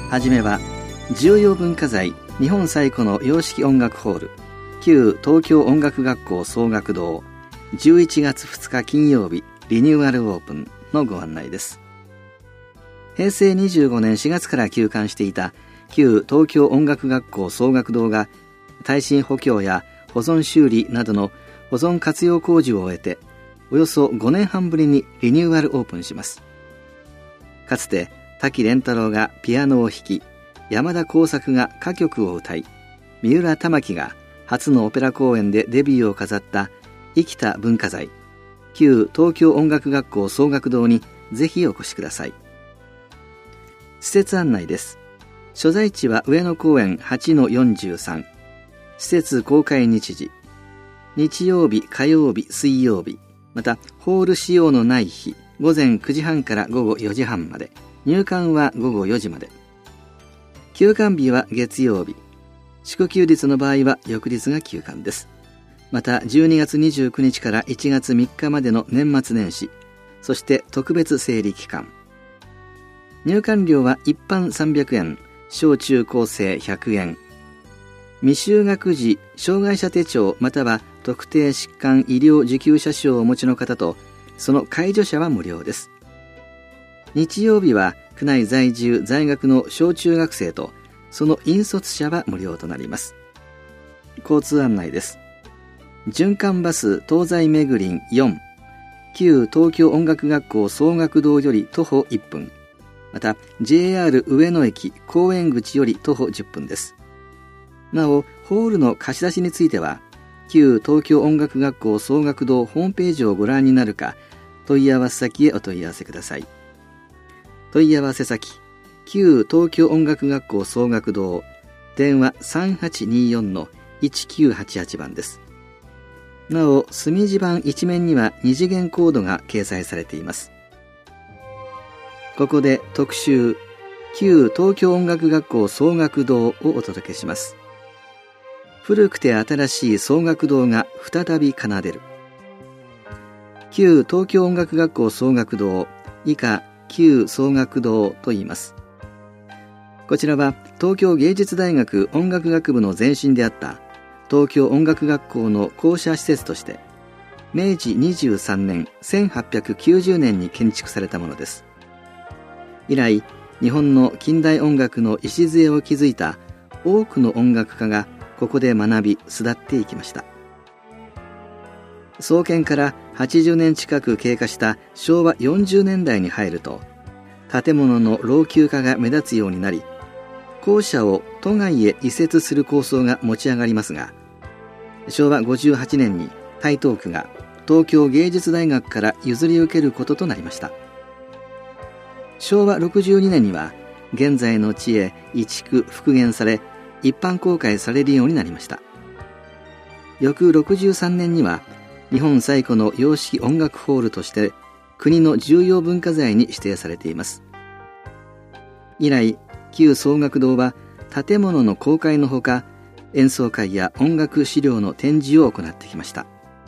はじめは重要文化財日本最古の洋式音楽ホール旧東京音楽学校奏楽堂11月2日金曜日リニューアルオープンのご案内です。平成25年4月から休館していた旧東京音楽学校奏楽堂が耐震補強や保存修理などの保存活用工事を終えておよそ5年半ぶりにリニューアルオープンします。かつて滝廉太郎がピアノを弾き、山田耕作が歌曲を歌い、三浦玉樹が初のオペラ公演でデビューを飾った生きた文化財旧東京音楽学校奏楽堂にぜひお越しください。施設案内です。所在地は上野公園 8-43。施設公開日時日曜日、火曜日、水曜日、またホール使用のない日午前9時半から午後4時半まで、入館は午後4時まで。休館日は月曜日、祝休日の場合は翌日が休館です。また12月29日から1月3日までの年末年始、そして特別整理期間。入館料は一般300円、小中高生100円。未就学児障害者手帳または特定疾患医療受給者証をお持ちの方とその介助者は無料です。日曜日は区内在住在学の小中学生とその引率者は無料となります。交通案内です。循環バス東西めぐりん4、旧東京音楽学校奏楽堂より徒歩1分、また JR 上野駅公園口より徒歩10分です。なおホールの貸し出しについては旧東京音楽学校奏楽堂ホームページをご覧になるか問い合わせ先へお問い合わせください。問い合わせ先旧東京音楽学校奏楽堂、電話 3824-1988 番です。なお隅地板一面には二次元コードが掲載されています。ここで特集旧東京音楽学校奏楽堂をお届けします。古くて新しい奏楽堂が再び奏でる。旧東京音楽学校奏楽堂、以下旧奏楽堂と言います。こちらは東京芸術大学音楽学部の前身であった東京音楽学校の校舎施設として明治23年1890年に建築されたものです。以来日本の近代音楽の礎を築いた多くの音楽家がここで学び巣立っていきました。創建から80年近く経過した昭和40年代に入ると建物の老朽化が目立つようになり、校舎を都外へ移設する構想が持ち上がりますが、昭和58年に台東区が東京芸術大学から譲り受けることとなりました。昭和62年には現在の地へ移築復元され一般公開されるようになりました。翌63年には日本最古の洋式音楽ホールとして国の重要文化財に指定されています。以来旧奏楽堂は建物の公開のほか演奏会や音楽資料の展示を行ってきました。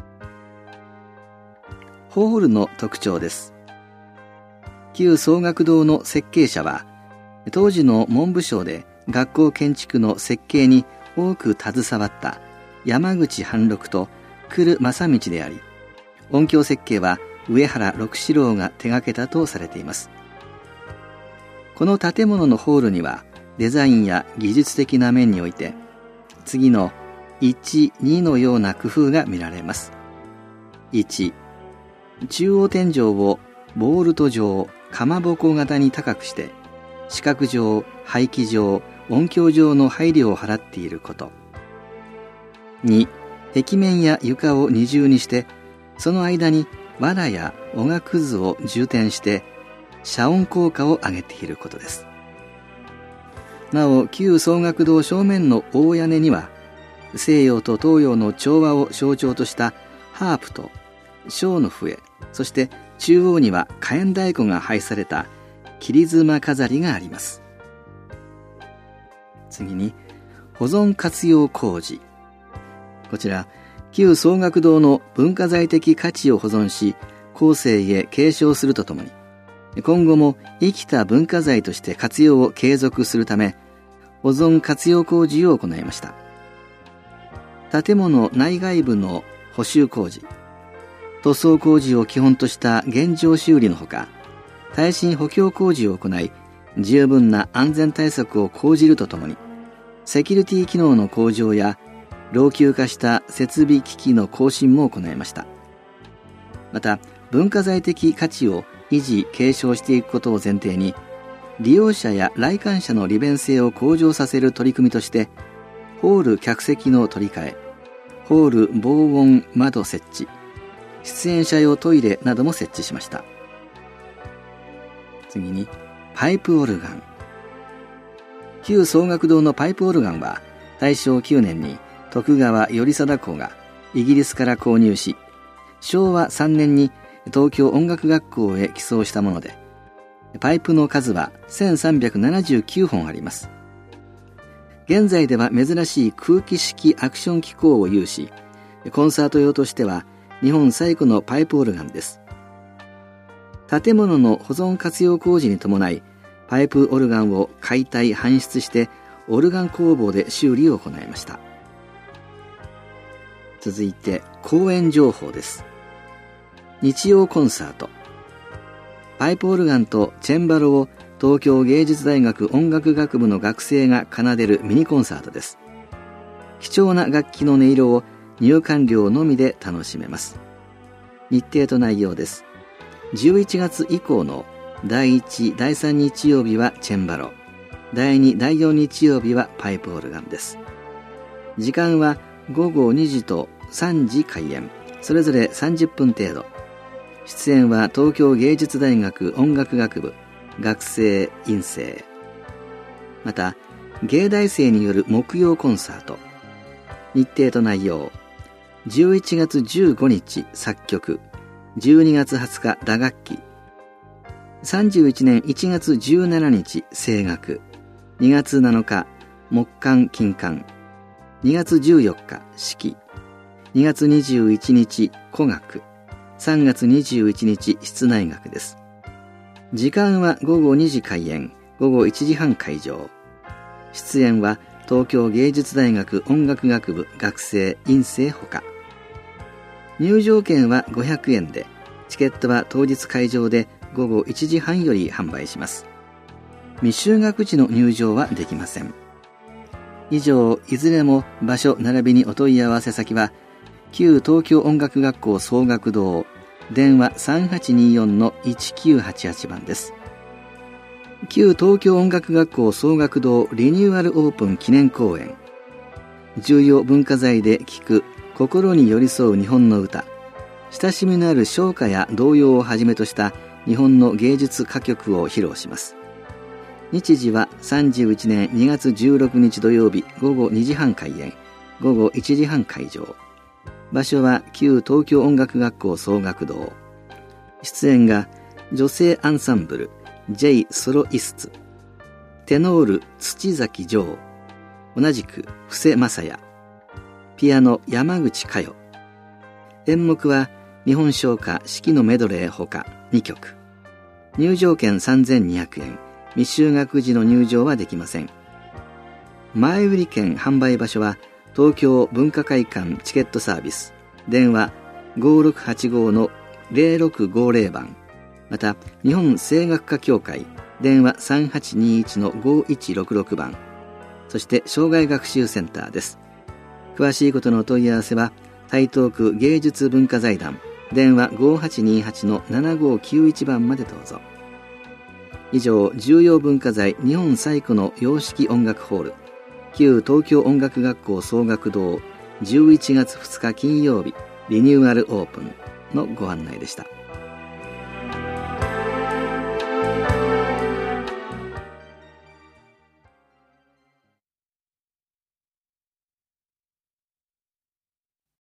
ホールの特徴です。旧奏楽堂の設計者は当時の文部省で学校建築の設計に多く携わった山口半六と久留正道であり、音響設計は上原六四郎が手掛けたとされています。この建物のホールにはデザインや技術的な面において次の1、2のような工夫が見られます。1、中央天井をボールト状、かまぼこ型に高くして視覚上、排気上、音響上の配慮を払っていること。2、壁面や床を二重にしてその間に藁やおがくずを充填して遮音効果を上げていることです。なお旧奏楽堂正面の大屋根には西洋と東洋の調和を象徴としたハープと笙の笛、そして中央には火焔太鼓が配された切妻飾りがあります。次に保存活用工事。こちら旧奏楽堂の文化財的価値を保存し後世へ継承するとともに今後も生きた文化財として活用を継続するため、保存活用工事を行いました。建物内外部の補修工事、塗装工事を基本とした現状修理のほか、耐震補強工事を行い、十分な安全対策を講じるとともに、セキュリティ機能の向上や老朽化した設備機器の更新も行いました。また、文化財的価値を維持・継承していくことを前提に、利用者や来館者の利便性を向上させる取り組みとして、ホール客席の取り替え、ホール防音窓設置、出演者用トイレなども設置しました。次に、パイプオルガン。旧総楽堂のパイプオルガンは、大正9年に徳川頼貞公がイギリスから購入し、昭和3年に東京音楽学校へ寄贈したもので、パイプの数は1379本あります。現在では珍しい空気式アクション機構を有し、コンサート用としては日本最古のパイプオルガンです。建物の保存活用工事に伴い、パイプオルガンを解体搬出してオルガン工房で修理を行いました。続いて公演情報です。日曜コンサート。パイプオルガンとチェンバロを東京芸術大学音楽学部の学生が奏でるミニコンサートです。貴重な楽器の音色を入館料のみで楽しめます。日程と内容です。11月以降の第1、第3日曜日はチェンバロ、第2、第4日曜日はパイプオルガンです。時間は午後2時と3時開演、それぞれ30分程度。出演は東京芸術大学音楽学部、学生、院生。また、芸大生による木曜コンサート。日程と内容。11月15日作曲、12月20日打楽器。31年1月17日声楽、2月7日木管金管、2月14日指揮、2月21日古楽、3月21日室内楽です。時間は午後2時開演、午後1時半会場。出演は東京芸術大学音楽学部学生院生ほか。入場券は500円で、チケットは当日会場で午後1時半より販売します。未就学児の入場はできません。以上、いずれも場所並びにお問い合わせ先は、旧東京音楽学校総楽堂、電話 3824-1988 番です。旧東京音楽学校総楽堂リニューアルオープン記念公演。重要文化財で聴く心に寄り添う日本の歌。親しみのある唱歌や童謡をはじめとした日本の芸術歌曲を披露します。日時は31年2月16日土曜日午後2時半開演、午後1時半会場。場所は旧東京音楽学校総楽堂。出演が女性アンサンブル J ソロイスツ、テノール土崎丈、同じく布施正也、ピアノ山口佳代。演目は日本唱歌四季のメドレーほか2曲。入場券3200円、未就学児の入場はできません。前売り券販売場所は東京文化会館チケットサービス、電話 5685-0650 番、また日本声楽家協会、電話 3821-5166 番、そして障害学習センターです。詳しいことのお問い合わせは台東区芸術文化財団、電話 5828-7591 番までどうぞ。以上、重要文化財日本最古の洋式音楽ホール、旧東京音楽学校総楽堂11月2日金曜日リニューアルオープンのご案内でした。